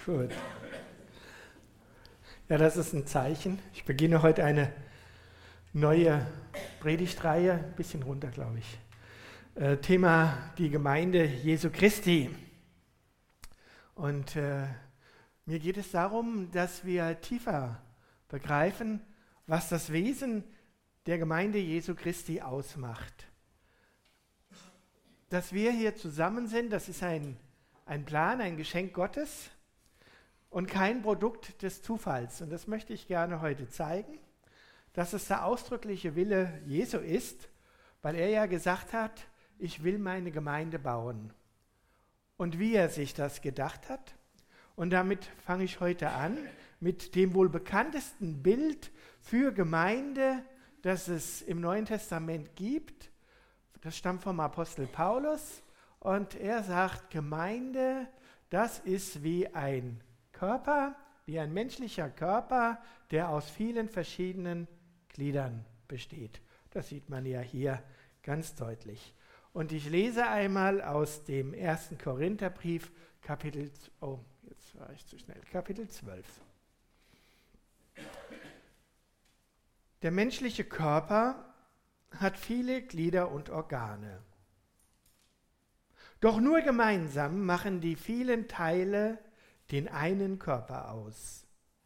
Gut. Ja, das ist ein Zeichen. Ich beginne heute eine neue Predigtreihe, ein bisschen runter, glaube ich. Thema die Gemeinde Jesu Christi. Und mir geht es darum, dass wir tiefer begreifen, was das Wesen der Gemeinde Jesu Christi ausmacht. Dass wir hier zusammen sind, das ist ein Plan, ein Geschenk Gottes und kein Produkt des Zufalls. Und das möchte ich gerne heute zeigen, dass es der ausdrückliche Wille Jesu ist, weil er ja gesagt hat, ich will meine Gemeinde bauen. Und wie er sich das gedacht hat. Und damit fange ich heute an mit dem wohl bekanntesten Bild für Gemeinde, das es im Neuen Testament gibt. Das stammt vom Apostel Paulus. Und er sagt, Gemeinde, das ist wie ein Körper, wie ein menschlicher Körper, der aus vielen verschiedenen Gliedern besteht. Das sieht man ja hier ganz deutlich. Und ich lese einmal aus dem 1. Korintherbrief, Kapitel 12. Der menschliche Körper hat viele Glieder und Organe. Doch nur gemeinsam machen die vielen Teile den einen Körper aus.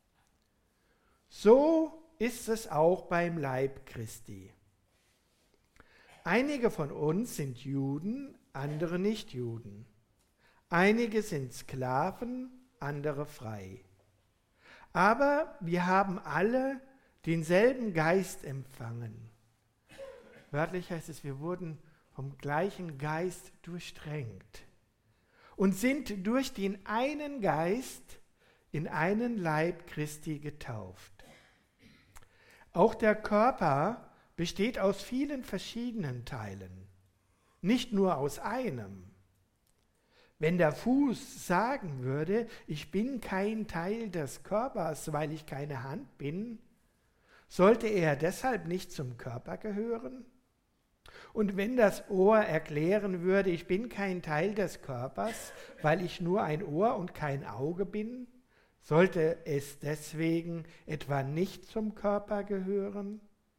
So ist es auch beim Leib Christi. Einige von uns sind Juden, andere nicht Juden. Einige sind Sklaven, andere frei. Aber wir haben alle denselben Geist empfangen. Wörtlich heißt es, wir wurden vom gleichen Geist durchdrängt und sind durch den einen Geist in einen Leib Christi getauft. Auch der Körper besteht aus vielen verschiedenen Teilen, nicht nur aus einem. Wenn der Fuß sagen würde, ich bin kein Teil des Körpers, weil ich keine Hand bin, sollte er deshalb nicht zum Körper gehören? Und wenn das Ohr erklären würde, ich bin kein Teil des Körpers, weil ich nur ein Ohr und kein Auge bin, sollte es deswegen etwa nicht zum Körper gehören?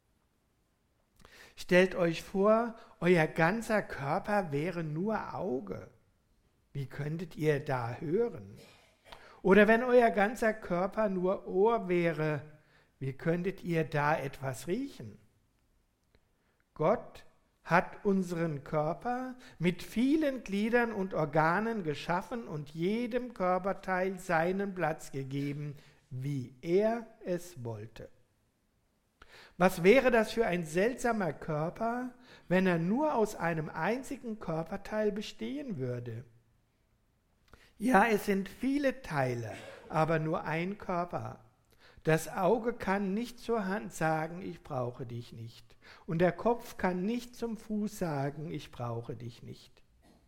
Stellt euch vor, euer ganzer Körper wäre nur Auge. Wie könntet ihr da hören? Oder wenn euer ganzer Körper nur Ohr wäre, wie könntet ihr da etwas riechen? Gott hat unseren Körper mit vielen Gliedern und Organen geschaffen und jedem Körperteil seinen Platz gegeben, wie er es wollte. Was wäre das für ein seltsamer Körper, wenn er nur aus einem einzigen Körperteil bestehen würde? Ja, es sind viele Teile, aber nur ein Körper. Das Auge kann nicht zur Hand sagen, ich brauche dich nicht. Und der Kopf kann nicht zum Fuß sagen, ich brauche dich nicht.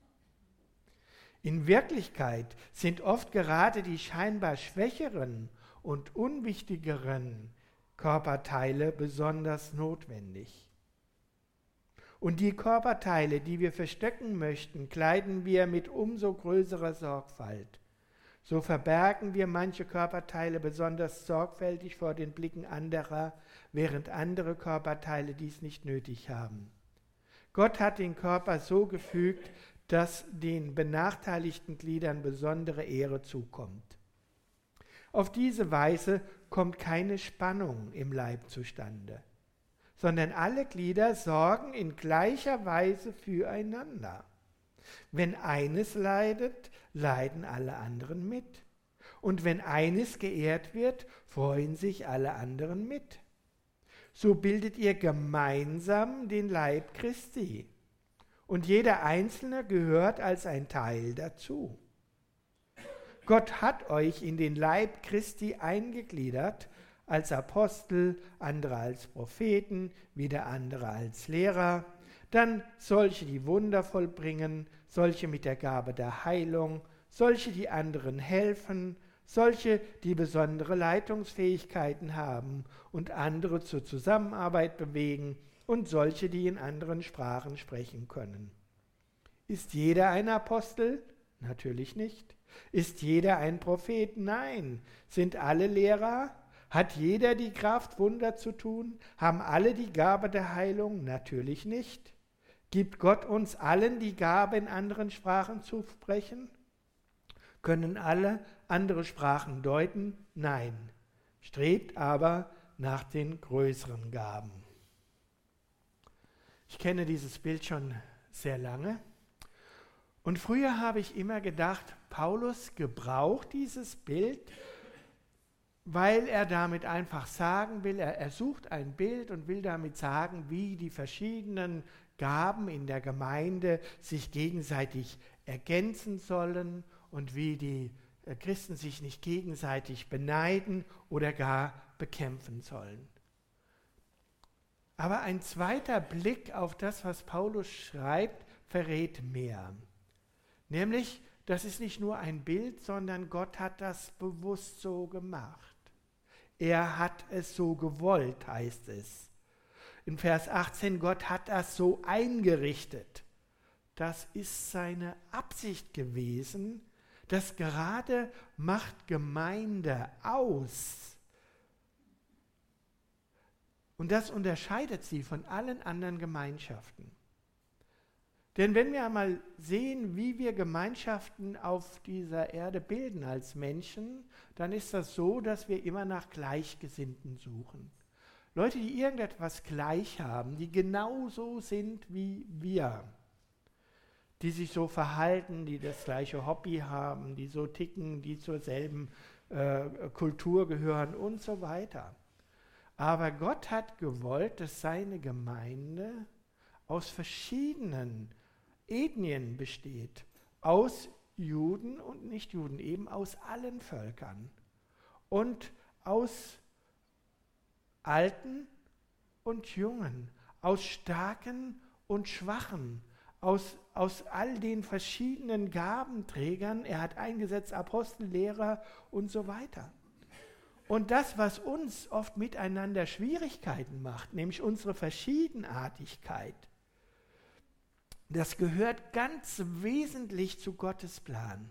In Wirklichkeit sind oft gerade die scheinbar schwächeren und unwichtigeren Körperteile besonders notwendig. Und die Körperteile, die wir verstecken möchten, kleiden wir mit umso größerer Sorgfalt. So verbergen wir manche Körperteile besonders sorgfältig vor den Blicken anderer, während andere Körperteile dies nicht nötig haben. Gott hat den Körper so gefügt, dass den benachteiligten Gliedern besondere Ehre zukommt. Auf diese Weise kommt keine Spannung im Leib zustande, sondern alle Glieder sorgen in gleicher Weise füreinander. Wenn eines leidet, leiden alle anderen mit. Und wenn eines geehrt wird, freuen sich alle anderen mit. So bildet ihr gemeinsam den Leib Christi. Und jeder Einzelne gehört als ein Teil dazu. Gott hat euch in den Leib Christi eingegliedert, als Apostel, andere als Propheten, wieder andere als Lehrer, dann solche, die Wunder vollbringen, solche mit der Gabe der Heilung, solche, die anderen helfen, solche, die besondere Leitungsfähigkeiten haben und andere zur Zusammenarbeit bewegen und solche, die in anderen Sprachen sprechen können. Ist jeder ein Apostel? Natürlich nicht. Ist jeder ein Prophet? Nein. Sind alle Lehrer? Hat jeder die Kraft, Wunder zu tun? Haben alle die Gabe der Heilung? Natürlich nicht. Gibt Gott uns allen die Gabe, in anderen Sprachen zu sprechen? Können alle andere Sprachen deuten? Nein. Strebt aber nach den größeren Gaben. Ich kenne dieses Bild schon sehr lange. Und früher habe ich immer gedacht, Paulus gebraucht dieses Bild, weil er damit einfach sagen will, er sucht ein Bild und will damit sagen, wie die verschiedenen Gaben in der Gemeinde sich gegenseitig ergänzen sollen und wie die Christen sich nicht gegenseitig beneiden oder gar bekämpfen sollen. Aber ein zweiter Blick auf das, was Paulus schreibt, verrät mehr. Nämlich, das ist nicht nur ein Bild, sondern Gott hat das bewusst so gemacht. Er hat es so gewollt, heißt es. In Vers 18, Gott hat das so eingerichtet. Das ist seine Absicht gewesen. Das gerade macht Gemeinde aus. Und das unterscheidet sie von allen anderen Gemeinschaften. Denn wenn wir einmal sehen, wie wir Gemeinschaften auf dieser Erde bilden als Menschen, dann ist das so, dass wir immer nach Gleichgesinnten suchen. Leute, die irgendetwas gleich haben, die genauso sind wie wir, die sich so verhalten, die das gleiche Hobby haben, die so ticken, die zur selben Kultur gehören und so weiter. Aber Gott hat gewollt, dass seine Gemeinde aus verschiedenen Ethnien besteht, aus Juden und Nichtjuden, eben aus allen Völkern und aus Alten und Jungen, aus Starken und Schwachen, aus all den verschiedenen Gabenträgern. Er hat eingesetzt Apostel, Lehrer und so weiter. Und das, was uns oft miteinander Schwierigkeiten macht, nämlich unsere Verschiedenartigkeit, das gehört ganz wesentlich zu Gottes Plan.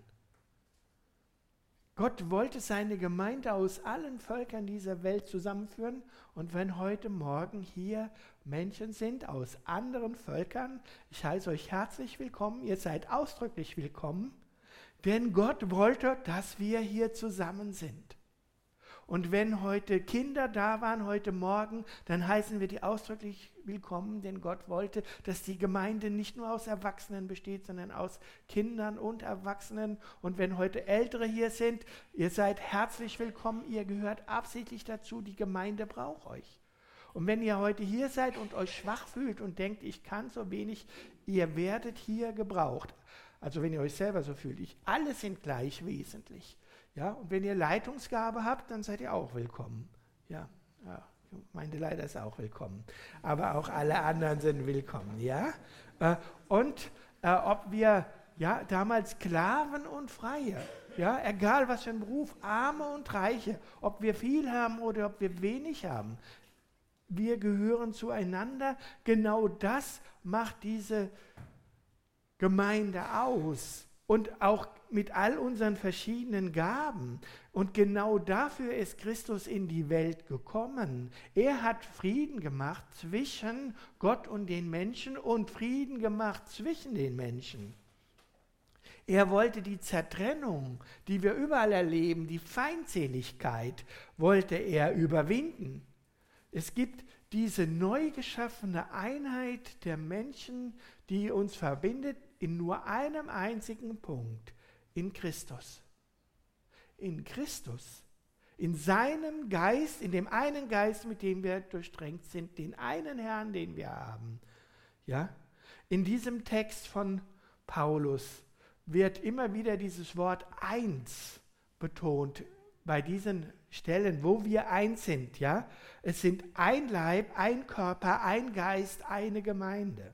Gott wollte seine Gemeinde aus allen Völkern dieser Welt zusammenführen. Und wenn heute Morgen hier Menschen sind aus anderen Völkern, ich heiße euch herzlich willkommen, ihr seid ausdrücklich willkommen, denn Gott wollte, dass wir hier zusammen sind. Und wenn heute Kinder da waren, heute Morgen, dann heißen wir die ausdrücklich willkommen, denn Gott wollte, dass die Gemeinde nicht nur aus Erwachsenen besteht, sondern aus Kindern und Erwachsenen. Und wenn heute Ältere hier sind, ihr seid herzlich willkommen, ihr gehört absichtlich dazu, die Gemeinde braucht euch. Und wenn ihr heute hier seid und euch schwach fühlt und denkt, ich kann so wenig, ihr werdet hier gebraucht. Also wenn ihr euch selber so fühlt, alle sind gleich wesentlich. Ja, und wenn ihr Leitungsgabe habt, dann seid ihr auch willkommen. Ja, meine Leiter ist auch willkommen. Aber auch alle anderen sind willkommen. Ja? Ob wir damals Sklaven und Freie, ja, egal was für ein Beruf, Arme und Reiche, ob wir viel haben oder ob wir wenig haben, wir gehören zueinander. Genau das macht diese Gemeinde aus. Und auch mit all unseren verschiedenen Gaben. Und genau dafür ist Christus in die Welt gekommen. Er hat Frieden gemacht zwischen Gott und den Menschen und Frieden gemacht zwischen den Menschen. Er wollte die Zertrennung, die wir überall erleben, die Feindseligkeit, wollte er überwinden. Es gibt diese neu geschaffene Einheit der Menschen, die uns verbindet, in nur einem einzigen Punkt, in Christus. In Christus, in seinem Geist, in dem einen Geist, mit dem wir durchdrängt sind, den einen Herrn, den wir haben. Ja? In diesem Text von Paulus wird immer wieder dieses Wort eins betont, bei diesen Stellen, wo wir eins sind. Ja? Es sind ein Leib, ein Körper, ein Geist, eine Gemeinde.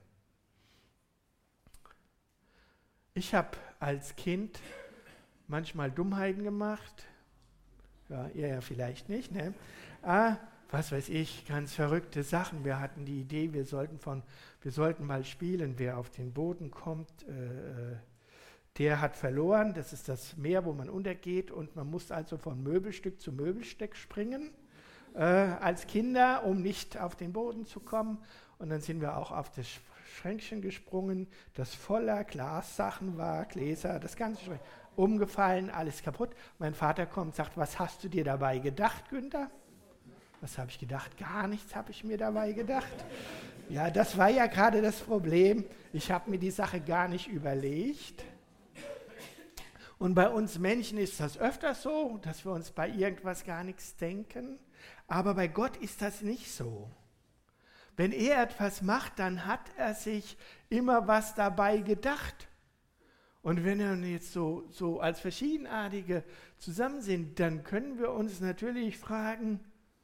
Ich habe als Kind manchmal Dummheiten gemacht. Ja, ihr ja vielleicht nicht. Ne? Was weiß ich, ganz verrückte Sachen. Wir hatten die Idee, wir sollten mal spielen, wer auf den Boden kommt, der hat verloren, das ist das Meer, wo man untergeht und man muss also von Möbelstück zu Möbelstück springen als Kinder, um nicht auf den Boden zu kommen. Und dann sind wir auch auf das Schränkchen gesprungen, das voller Glassachen war, Gläser, das ganze Schränkchen, umgefallen, alles kaputt. Mein Vater kommt und sagt, was hast du dir dabei gedacht, Günther? Was habe ich gedacht? Gar nichts habe ich mir dabei gedacht. Ja, das war ja gerade das Problem. Ich habe mir die Sache gar nicht überlegt. Und bei uns Menschen ist das öfters so, dass wir uns bei irgendwas gar nichts denken. Aber bei Gott ist das nicht so. Wenn er etwas macht, dann hat er sich immer was dabei gedacht. Und wenn wir jetzt so als Verschiedenartige zusammen sind, dann können wir uns natürlich fragen,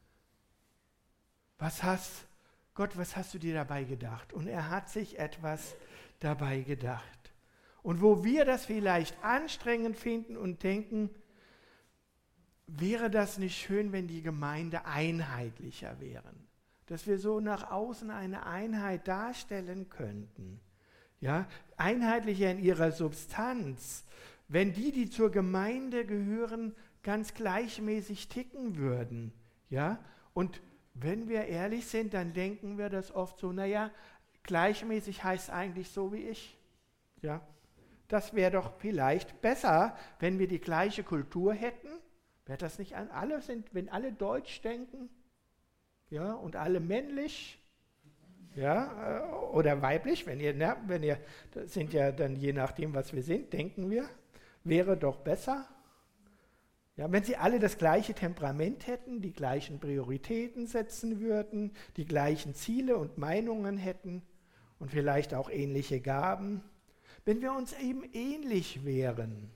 was hast du dir dabei gedacht? Und er hat sich etwas dabei gedacht. Und wo wir das vielleicht anstrengend finden und denken, wäre das nicht schön, wenn die Gemeinde einheitlicher wären? Dass wir so nach außen eine Einheit darstellen könnten. Ja, einheitlicher in ihrer Substanz. Wenn die zur Gemeinde gehören, ganz gleichmäßig ticken würden. Ja, und wenn wir ehrlich sind, dann denken wir das oft so, naja, gleichmäßig heißt eigentlich so wie ich. Ja, das wäre doch vielleicht besser, wenn wir die gleiche Kultur hätten. Wäre das nicht alle sind, wenn alle deutsch denken, ja, und alle männlich, ja, oder weiblich, wenn ihr, das sind ja dann je nachdem, was wir sind, denken wir, wäre doch besser. Ja, wenn sie alle das gleiche Temperament hätten, die gleichen Prioritäten setzen würden, die gleichen Ziele und Meinungen hätten und vielleicht auch ähnliche Gaben, wenn wir uns eben ähnlich wären.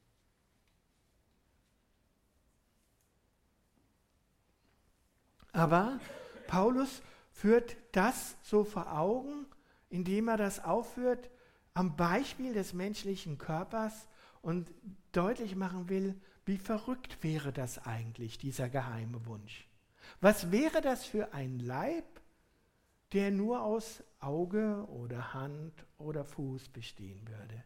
Aber Paulus führt das so vor Augen, indem er das aufführt am Beispiel des menschlichen Körpers und deutlich machen will, wie verrückt wäre das eigentlich, dieser geheime Wunsch. Was wäre das für ein Leib, der nur aus Auge oder Hand oder Fuß bestehen würde?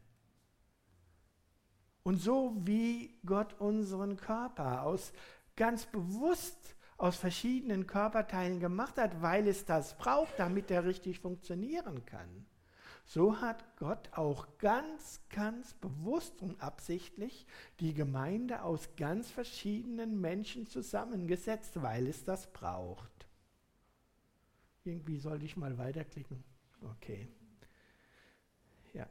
Und so wie Gott unseren Körper ganz bewusst aus verschiedenen Körperteilen gemacht hat, weil es das braucht, damit er richtig funktionieren kann. So hat Gott auch ganz, ganz bewusst und absichtlich die Gemeinde aus ganz verschiedenen Menschen zusammengesetzt, weil es das braucht. Irgendwie sollte ich mal weiterklicken. Okay. Ja.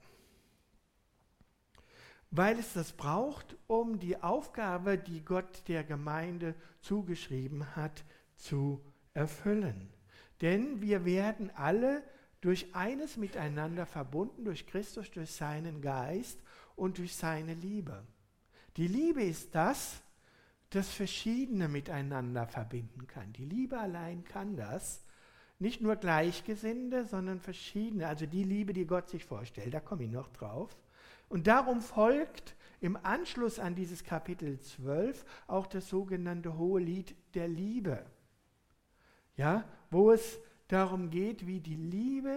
Weil es das braucht, um die Aufgabe, die Gott der Gemeinde zugeschrieben hat, zu erfüllen. Denn wir werden alle durch eines miteinander verbunden, durch Christus, durch seinen Geist und durch seine Liebe. Die Liebe ist das Verschiedene miteinander verbinden kann. Die Liebe allein kann das. Nicht nur Gleichgesinnte, sondern verschiedene. Also die Liebe, die Gott sich vorstellt. Da komme ich noch drauf. Und darum folgt im Anschluss an dieses Kapitel 12 auch das sogenannte Hohelied der Liebe. Ja, wo es darum geht, wie die Liebe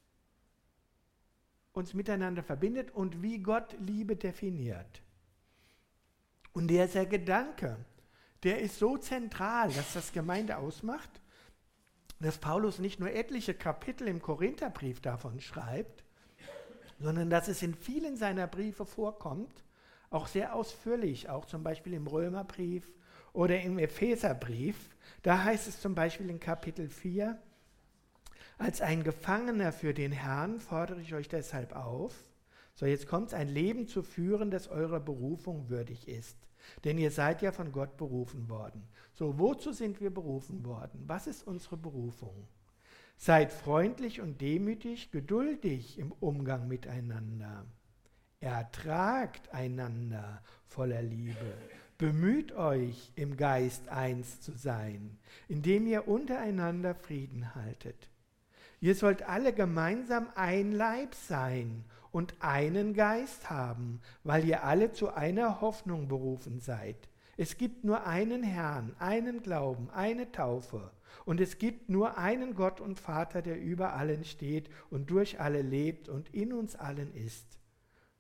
uns miteinander verbindet und wie Gott Liebe definiert. Und der Gedanke, der ist so zentral, dass das Gemeinde ausmacht, dass Paulus nicht nur etliche Kapitel im Korintherbrief davon schreibt, sondern dass es in vielen seiner Briefe vorkommt, auch sehr ausführlich, auch zum Beispiel im Römerbrief oder im Epheserbrief. Da heißt es zum Beispiel in Kapitel 4, als ein Gefangener für den Herrn fordere ich euch deshalb auf, so jetzt kommt's, ein Leben zu führen, das eurer Berufung würdig ist. Denn ihr seid ja von Gott berufen worden. So, wozu sind wir berufen worden? Was ist unsere Berufung? Seid freundlich und demütig, geduldig im Umgang miteinander. Ertragt einander voller Liebe. Bemüht euch, im Geist eins zu sein, indem ihr untereinander Frieden haltet. Ihr sollt alle gemeinsam ein Leib sein und einen Geist haben, weil ihr alle zu einer Hoffnung berufen seid. Es gibt nur einen Herrn, einen Glauben, eine Taufe. Und es gibt nur einen Gott und Vater, der über allen steht und durch alle lebt und in uns allen ist.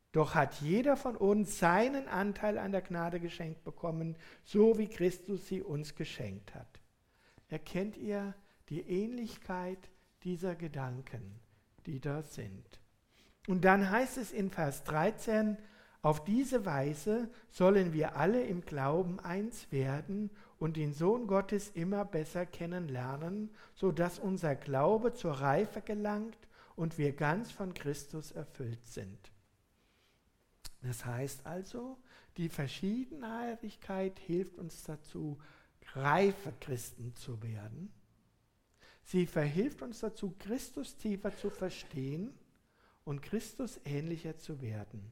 Doch hat jeder von uns seinen Anteil an der Gnade geschenkt bekommen, so wie Christus sie uns geschenkt hat. Erkennt ihr die Ähnlichkeit dieser Gedanken, die da sind? Und dann heißt es in Vers 13, auf diese Weise sollen wir alle im Glauben eins werden und den Sohn Gottes immer besser kennenlernen, sodass unser Glaube zur Reife gelangt und wir ganz von Christus erfüllt sind. Das heißt also, die Verschiedenartigkeit hilft uns dazu, reife Christen zu werden. Sie verhilft uns dazu, Christus tiefer zu verstehen und Christus ähnlicher zu werden.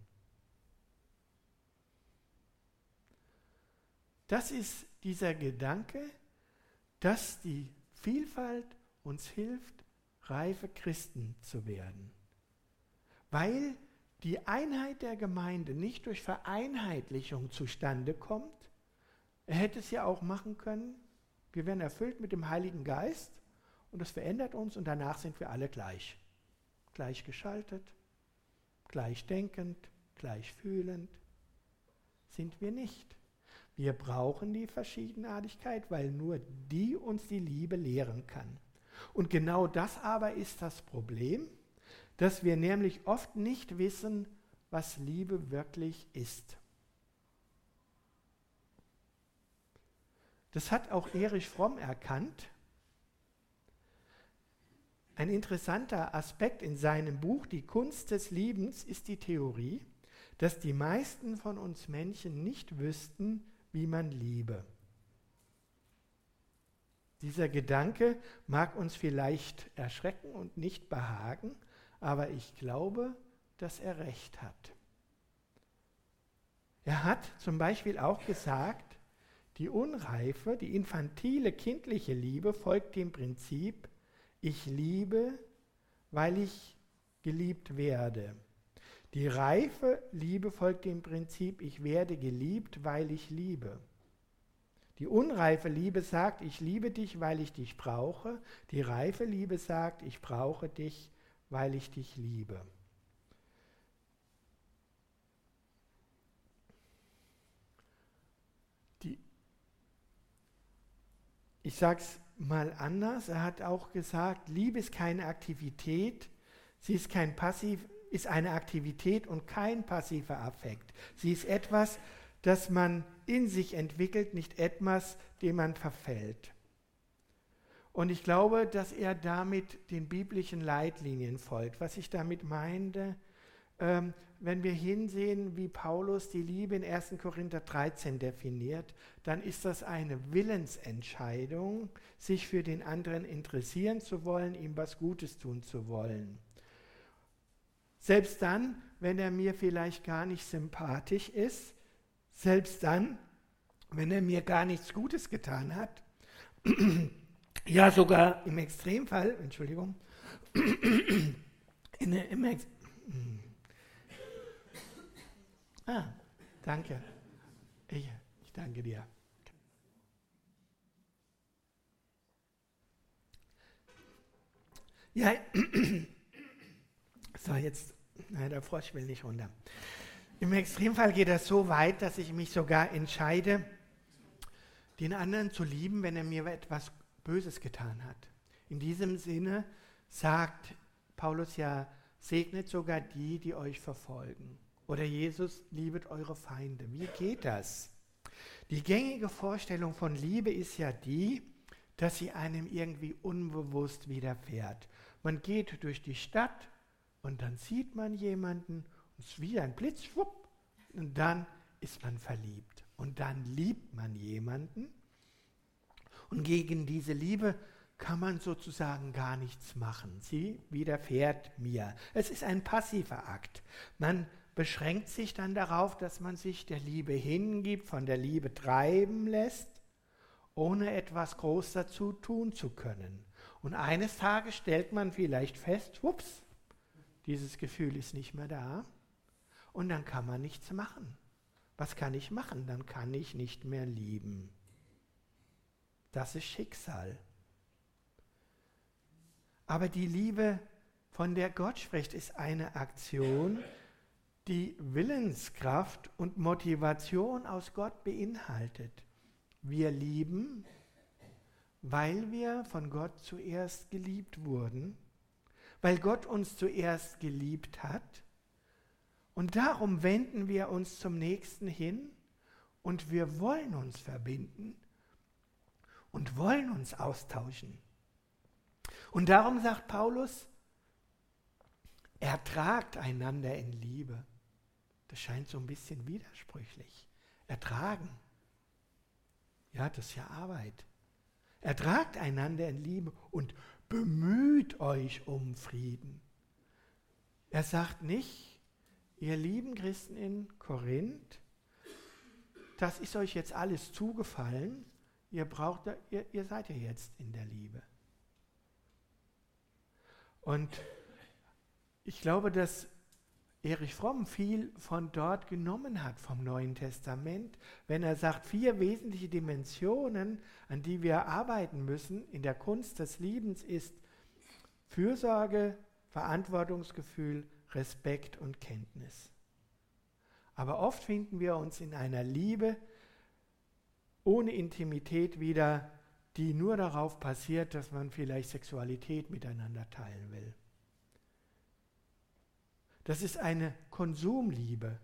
Das ist dieser Gedanke, dass die Vielfalt uns hilft, reife Christen zu werden. Weil die Einheit der Gemeinde nicht durch Vereinheitlichung zustande kommt. Er hätte es ja auch machen können, wir werden erfüllt mit dem Heiligen Geist und das verändert uns und danach sind wir alle gleich. Gleich geschaltet, gleich denkend, gleich fühlend. Sind wir nicht. Wir brauchen die Verschiedenartigkeit, weil nur die uns die Liebe lehren kann. Und genau das aber ist das Problem, dass wir nämlich oft nicht wissen, was Liebe wirklich ist. Das hat auch Erich Fromm erkannt. Ein interessanter Aspekt in seinem Buch Die Kunst des Liebens ist die Theorie, dass die meisten von uns Menschen nicht wüssten, wie man liebe. Dieser Gedanke mag uns vielleicht erschrecken und nicht behagen, aber ich glaube, dass er recht hat. Er hat zum Beispiel auch gesagt, die unreife, die infantile, kindliche Liebe folgt dem Prinzip, ich liebe, weil ich geliebt werde. Die reife Liebe folgt dem Prinzip, ich werde geliebt, weil ich liebe. Die unreife Liebe sagt, ich liebe dich, weil ich dich brauche. Die reife Liebe sagt, ich brauche dich, weil ich dich liebe. Ich sage es mal anders, er hat auch gesagt, Liebe ist keine Aktivität, sie ist eine Aktivität und kein passiver Affekt. Sie ist etwas, das man in sich entwickelt, nicht etwas, dem man verfällt. Und ich glaube, dass er damit den biblischen Leitlinien folgt. Was ich damit meinte, wenn wir hinsehen, wie Paulus die Liebe in 1. Korinther 13 definiert, dann ist das eine Willensentscheidung, sich für den anderen interessieren zu wollen, ihm was Gutes tun zu wollen. Selbst dann, wenn er mir vielleicht gar nicht sympathisch ist, selbst dann, wenn er mir gar nichts Gutes getan hat, ja sogar im Extremfall, Entschuldigung, danke. Ich danke dir. Ja, so jetzt, nein, der Frosch will nicht runter. Im Extremfall geht das so weit, dass ich mich sogar entscheide, den anderen zu lieben, wenn er mir etwas Böses getan hat. In diesem Sinne sagt Paulus ja, segnet sogar die, die euch verfolgen. Oder Jesus, liebet eure Feinde. Wie geht das? Die gängige Vorstellung von Liebe ist ja die, dass sie einem irgendwie unbewusst widerfährt. Man geht durch die Stadt und dann sieht man jemanden und es ist wie ein Blitz, schwupp, und dann ist man verliebt. Und dann liebt man jemanden. Und gegen diese Liebe kann man sozusagen gar nichts machen. Sie widerfährt mir. Es ist ein passiver Akt. Man beschränkt sich dann darauf, dass man sich der Liebe hingibt, von der Liebe treiben lässt, ohne etwas groß dazu tun zu können. Und eines Tages stellt man vielleicht fest, ups, dieses Gefühl ist nicht mehr da und dann kann man nichts machen. Was kann ich machen? Dann kann ich nicht mehr lieben. Das ist Schicksal. Aber die Liebe, von der Gott spricht, ist eine Aktion, die Willenskraft und Motivation aus Gott beinhaltet. Wir lieben, weil wir von Gott zuerst geliebt wurden, weil Gott uns zuerst geliebt hat. Und darum wenden wir uns zum Nächsten hin und wir wollen uns verbinden und wollen uns austauschen. Und darum sagt Paulus, ertragt einander in Liebe. Das scheint so ein bisschen widersprüchlich. Ertragen. Ja, das ist ja Arbeit. Ertragt einander in Liebe und bemüht euch um Frieden. Er sagt nicht, ihr lieben Christen in Korinth, das ist euch jetzt alles zugefallen, ihr seid ja jetzt in der Liebe. Und ich glaube, dass Erich Fromm viel von dort genommen hat, vom Neuen Testament, wenn er sagt, 4 wesentliche Dimensionen, an die wir arbeiten müssen in der Kunst des Liebens, ist Fürsorge, Verantwortungsgefühl, Respekt und Kenntnis. Aber oft finden wir uns in einer Liebe ohne Intimität wieder, die nur darauf basiert, dass man vielleicht Sexualität miteinander teilen will. Das ist eine Konsumliebe,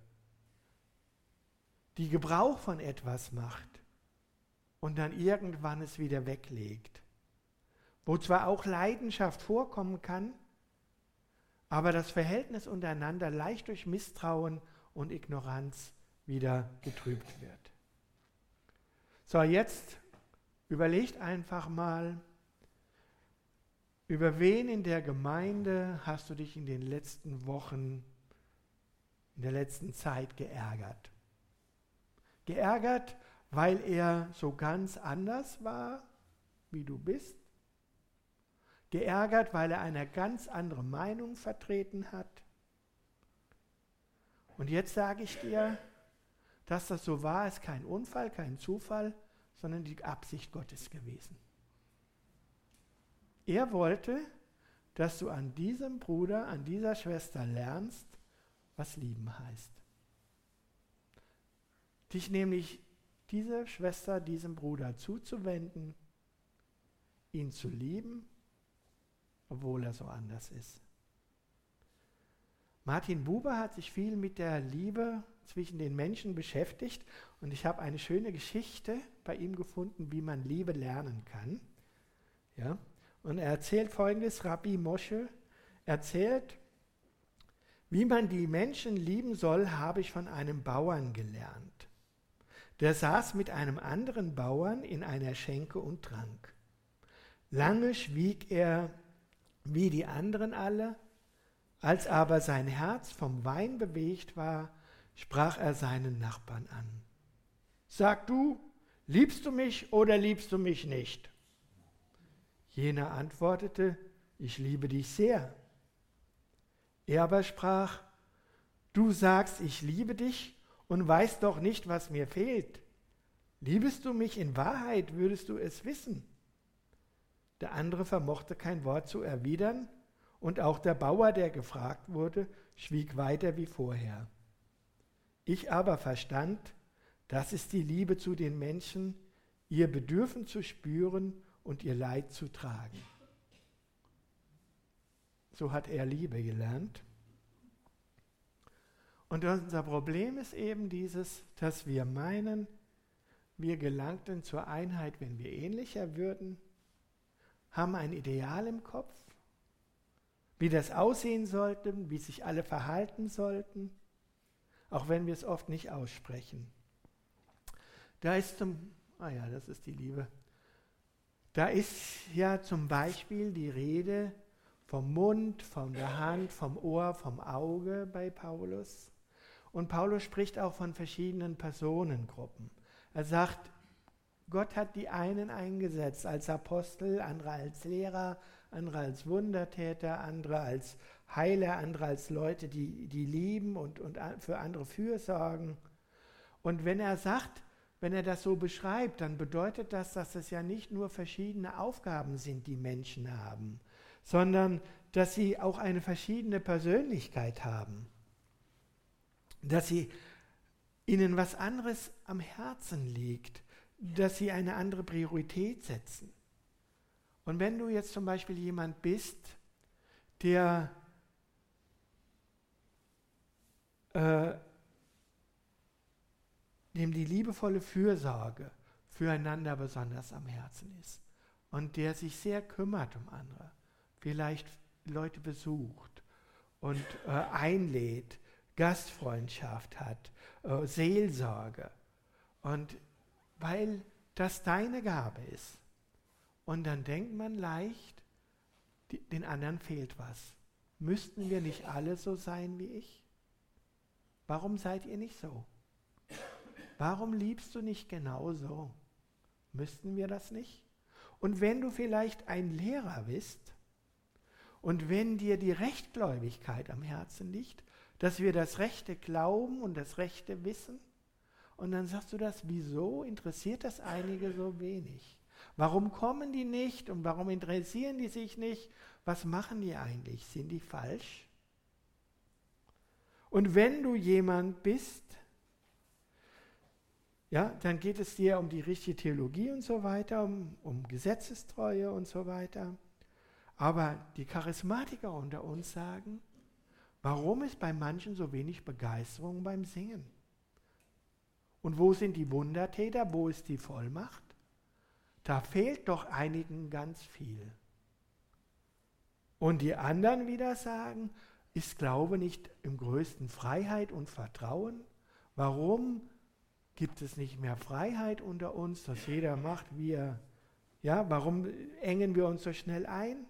die Gebrauch von etwas macht und dann irgendwann es wieder weglegt. Wo zwar auch Leidenschaft vorkommen kann, aber das Verhältnis untereinander leicht durch Misstrauen und Ignoranz wieder getrübt wird. So, jetzt überlegt einfach mal, über wen in der Gemeinde hast du dich in den letzten Wochen, in der letzten Zeit geärgert? Geärgert, weil er so ganz anders war, wie du bist? Geärgert, weil er eine ganz andere Meinung vertreten hat? Und jetzt sage ich dir, dass das so war, ist kein Unfall, kein Zufall, sondern die Absicht Gottes gewesen. Er wollte, dass du an diesem Bruder, an dieser Schwester lernst, was lieben heißt. Dich nämlich dieser Schwester, diesem Bruder zuzuwenden, ihn zu lieben, obwohl er so anders ist. Martin Buber hat sich viel mit der Liebe zwischen den Menschen beschäftigt und ich habe eine schöne Geschichte bei ihm gefunden, wie man Liebe lernen kann. Ja? Und er erzählt Folgendes, Rabbi Moshe erzählt, wie man die Menschen lieben soll, habe ich von einem Bauern gelernt. Der saß mit einem anderen Bauern in einer Schenke und trank. Lange schwieg er wie die anderen alle, als aber sein Herz vom Wein bewegt war, sprach er seinen Nachbarn an. Sag du, liebst du mich oder liebst du mich nicht? Jener antwortete, ich liebe dich sehr. Er aber sprach, du sagst, ich liebe dich und weißt doch nicht, was mir fehlt. Liebest du mich in Wahrheit, würdest du es wissen. Der andere vermochte kein Wort zu erwidern und auch der Bauer, der gefragt wurde, schwieg weiter wie vorher. Ich aber verstand, das ist die Liebe zu den Menschen, ihr Bedürfen zu spüren und ihr Leid zu tragen. So hat er Liebe gelernt. Und unser Problem ist eben dieses, dass wir meinen, wir gelangten zur Einheit, wenn wir ähnlicher würden, haben ein Ideal im Kopf, wie das aussehen sollte, wie sich alle verhalten sollten, auch wenn wir es oft nicht aussprechen. Das ist die Liebe. Da ist ja zum Beispiel die Rede vom Mund, von der Hand, vom Ohr, vom Auge bei Paulus. Und Paulus spricht auch von verschiedenen Personengruppen. Er sagt, Gott hat die einen eingesetzt als Apostel, andere als Lehrer, andere als Wundertäter, andere als Heiler, andere als Leute, die lieben und für andere fürsorgen. Und wenn er sagt, wenn er das so beschreibt, dann bedeutet das, dass es ja nicht nur verschiedene Aufgaben sind, die Menschen haben, sondern dass sie auch eine verschiedene Persönlichkeit haben. dass ihnen was anderes am Herzen liegt, dass sie eine andere Priorität setzen. Und wenn du jetzt zum Beispiel jemand bist, der dem die liebevolle Fürsorge füreinander besonders am Herzen ist und der sich sehr kümmert um andere, vielleicht Leute besucht und einlädt, Gastfreundschaft hat, Seelsorge, und weil das deine Gabe ist. Und dann denkt man leicht, den anderen fehlt was. Müssten wir nicht alle so sein wie ich? Warum seid ihr nicht so? Warum liebst du nicht genauso? Müssten wir das nicht? Und wenn du vielleicht ein Lehrer bist und wenn dir die Rechtgläubigkeit am Herzen liegt, dass wir das Rechte glauben und das Rechte wissen, und dann sagst du das, wieso interessiert das einige so wenig? Warum kommen die nicht und warum interessieren die sich nicht? Was machen die eigentlich? Sind die falsch? Und wenn du jemand bist, ja, dann geht es dir um die richtige Theologie und so weiter, um Gesetzestreue und so weiter. Aber die Charismatiker unter uns sagen, warum ist bei manchen so wenig Begeisterung beim Singen? Und wo sind die Wundertäter? Wo ist die Vollmacht? Da fehlt doch einigen ganz viel. Und die anderen wieder sagen, ist Glaube nicht im größten Freiheit und Vertrauen? Warum gibt es nicht mehr Freiheit unter uns, dass jeder macht, wie er, ja, warum engen wir uns so schnell ein?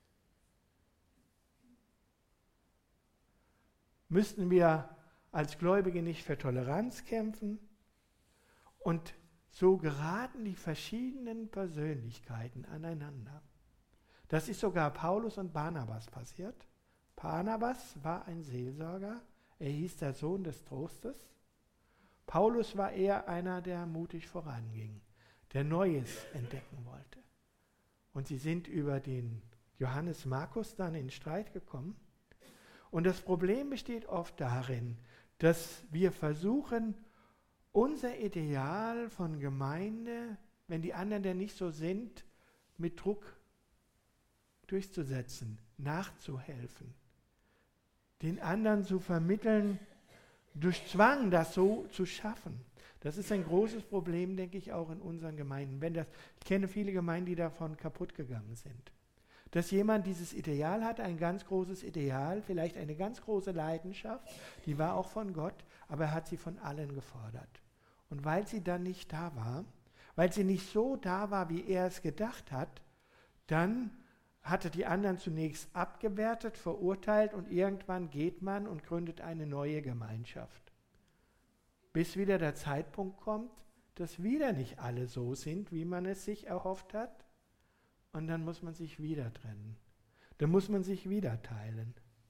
Müssten wir als Gläubige nicht für Toleranz kämpfen? Und so geraten die verschiedenen Persönlichkeiten aneinander. Das ist sogar Paulus und Barnabas passiert. Barnabas war ein Seelsorger, er hieß der Sohn des Trostes. Paulus war eher einer, der mutig voranging, der Neues entdecken wollte. Und sie sind über den Johannes Markus dann in Streit gekommen. Und das Problem besteht oft darin, dass wir versuchen, unser Ideal von Gemeinde, wenn die anderen denn nicht so sind, mit Druck durchzusetzen, nachzuhelfen, den anderen zu vermitteln, durch Zwang das so zu schaffen. Das ist ein großes Problem, denke ich, auch in unseren Gemeinden. Ich kenne viele Gemeinden, die davon kaputt gegangen sind. Dass jemand dieses Ideal hat, ein ganz großes Ideal, vielleicht eine ganz große Leidenschaft, die war auch von Gott, aber er hat sie von allen gefordert. Und weil sie dann nicht da war, weil sie nicht so da war, wie er es gedacht hat, dann hat er die anderen zunächst abgewertet, verurteilt und irgendwann geht man und gründet eine neue Gemeinschaft. Bis wieder der Zeitpunkt kommt, dass wieder nicht alle so sind, wie man es sich erhofft hat, und dann muss man sich wieder trennen. Dann muss man sich wieder teilen.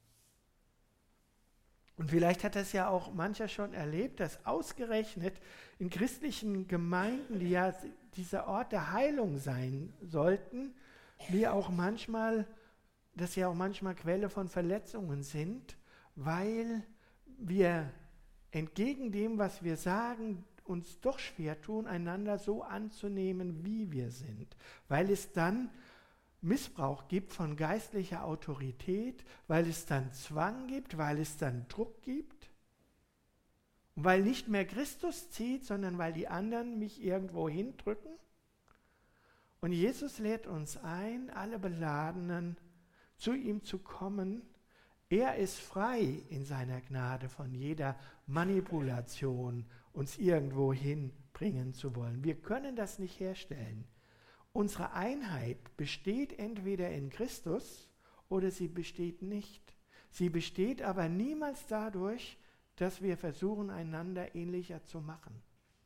Und vielleicht hat das ja auch mancher schon erlebt, dass ausgerechnet in christlichen Gemeinden, die ja dieser Ort der Heilung sein sollten, das ja auch manchmal Quelle von Verletzungen sind, weil wir entgegen dem, was wir sagen, uns doch schwer tun, einander so anzunehmen, wie wir sind, weil es dann Missbrauch gibt von geistlicher Autorität, weil es dann Zwang gibt, weil es dann Druck gibt und weil nicht mehr Christus zieht, sondern weil die anderen mich irgendwo hindrücken. Und Jesus lädt uns ein, alle Beladenen zu ihm zu kommen. Er ist frei in seiner Gnade von jeder Manipulation, uns irgendwo hinbringen zu wollen. Wir können das nicht herstellen. Unsere Einheit besteht entweder in Christus oder sie besteht nicht. Sie besteht aber niemals dadurch, dass wir versuchen, einander ähnlicher zu machen.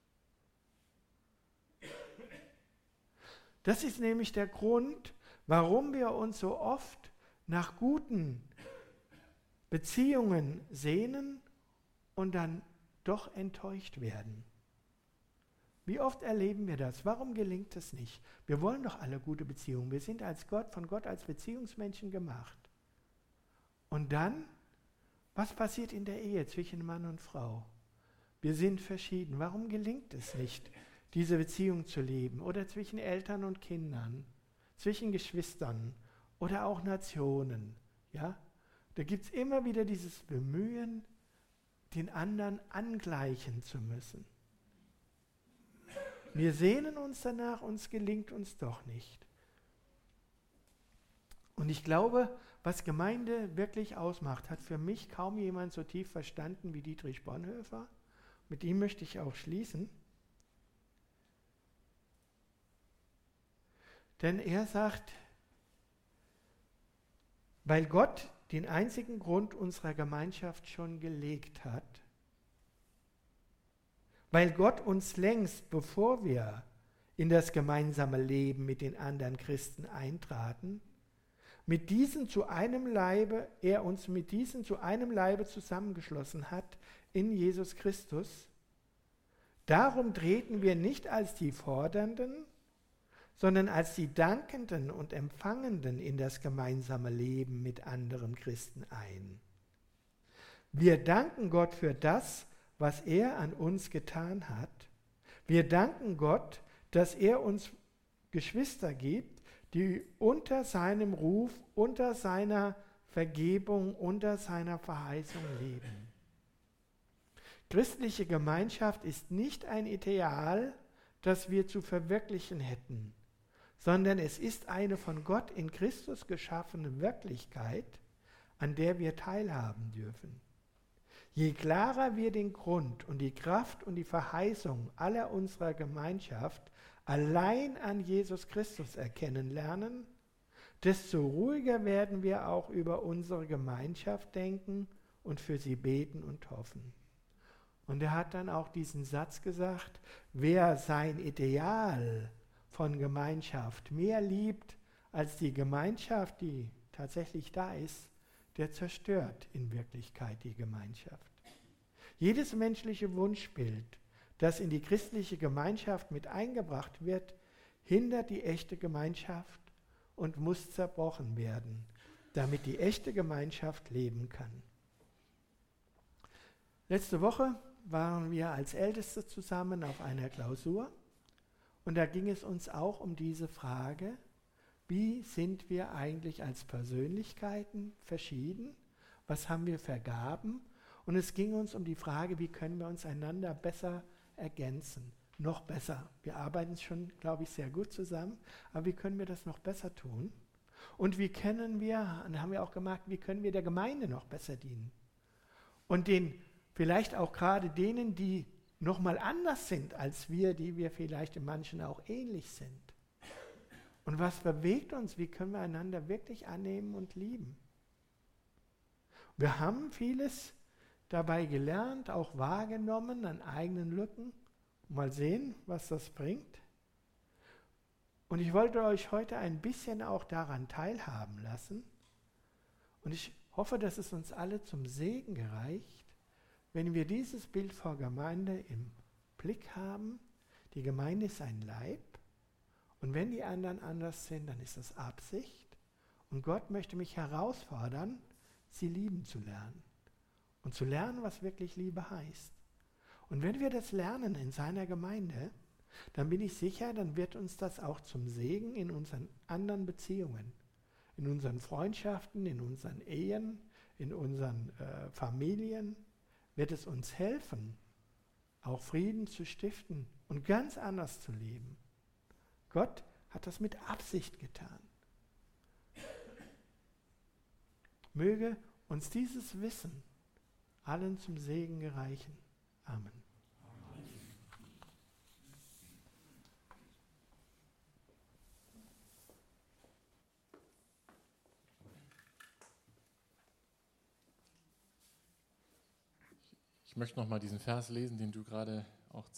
Das ist nämlich der Grund, warum wir uns so oft nach guten Beziehungen sehnen und dann doch enttäuscht werden. Wie oft erleben wir das? Warum gelingt es nicht? Wir wollen doch alle gute Beziehungen. Wir sind von Gott als Beziehungsmenschen gemacht. Und dann Was passiert in der Ehe zwischen Mann und Frau? Wir sind verschieden. Warum gelingt es nicht, diese Beziehung zu leben? Oder zwischen Eltern und Kindern, zwischen Geschwistern oder auch Nationen. Ja? Da gibt es immer wieder dieses Bemühen, den anderen angleichen zu müssen. Wir sehnen uns danach, uns gelingt uns doch nicht. Und ich glaube, was Gemeinde wirklich ausmacht, hat für mich kaum jemand so tief verstanden wie Dietrich Bonhoeffer. Mit ihm möchte ich auch schließen. Denn er sagt, weil Gott den einzigen Grund unserer Gemeinschaft schon gelegt hat, weil Gott uns längst, bevor wir in das gemeinsame Leben mit den anderen Christen eintraten, er uns mit diesen zu einem Leibe zusammengeschlossen hat in Jesus Christus. Darum treten wir nicht als die Fordernden, sondern als die Dankenden und Empfangenden in das gemeinsame Leben mit anderen Christen ein. Wir danken Gott für das, was er an uns getan hat. Wir danken Gott, dass er uns Geschwister gibt, die unter seinem Ruf, unter seiner Vergebung, unter seiner Verheißung leben. Christliche Gemeinschaft ist nicht ein Ideal, das wir zu verwirklichen hätten, sondern es ist eine von Gott in Christus geschaffene Wirklichkeit, an der wir teilhaben dürfen. Je klarer wir den Grund und die Kraft und die Verheißung aller unserer Gemeinschaft allein an Jesus Christus erkennen lernen, desto ruhiger werden wir auch über unsere Gemeinschaft denken und für sie beten und hoffen. Und er hat dann auch diesen Satz gesagt, wer sein Ideal von Gemeinschaft mehr liebt als die Gemeinschaft, die tatsächlich da ist, der zerstört in Wirklichkeit die Gemeinschaft. Jedes menschliche Wunschbild, das in die christliche Gemeinschaft mit eingebracht wird, hindert die echte Gemeinschaft und muss zerbrochen werden, damit die echte Gemeinschaft leben kann. Letzte Woche waren wir als Älteste zusammen auf einer Klausur und da ging es uns auch um diese Frage, wie sind wir eigentlich als Persönlichkeiten verschieden? Was haben wir für Gaben? Und es ging uns um die Frage, wie können wir uns einander besser ergänzen, noch besser. Wir arbeiten schon, glaube ich, sehr gut zusammen, aber wie können wir das noch besser tun? Und wie können wir, und da haben wir auch gemerkt, wie können wir der Gemeinde noch besser dienen? Und vielleicht auch gerade denen, die nochmal anders sind als wir, die wir vielleicht in manchen auch ähnlich sind. Und was bewegt uns? Wie können wir einander wirklich annehmen und lieben? Wir haben vieles dabei gelernt, auch wahrgenommen an eigenen Lücken. Mal sehen, was das bringt. Und ich wollte euch heute ein bisschen auch daran teilhaben lassen. Und ich hoffe, dass es uns alle zum Segen gereicht, wenn wir dieses Bild vor Gemeinde im Blick haben. Die Gemeinde ist ein Leib. Und wenn die anderen anders sind, dann ist das Absicht. Und Gott möchte mich herausfordern, sie lieben zu lernen. Und zu lernen, was wirklich Liebe heißt. Und wenn wir das lernen in seiner Gemeinde, dann bin ich sicher, dann wird uns das auch zum Segen in unseren anderen Beziehungen. In unseren Freundschaften, in unseren Ehen, in unseren Familien wird es uns helfen, auch Frieden zu stiften und ganz anders zu leben. Gott hat das mit Absicht getan. Möge uns dieses Wissen allen zum Segen gereichen. Amen. Ich möchte noch mal diesen Vers lesen, den du gerade auch